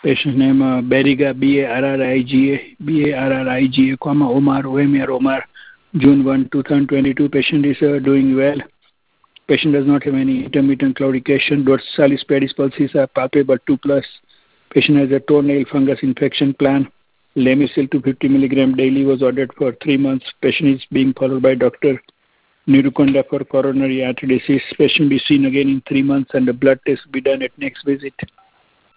Patient name Bariga, Barriga, Omar, Omar, June 1, 2022. Patient is doing well. Patient does not have any intermittent claudication. Dorsalis pedis pulses are palpable 2+. Patient has a toenail fungus infection plan. Lamisil 250 mg daily was ordered for 3 months. Patient is being followed by Dr. Nirukonda for coronary artery disease. Patient be seen again in 3 months and the blood test be done at next visit.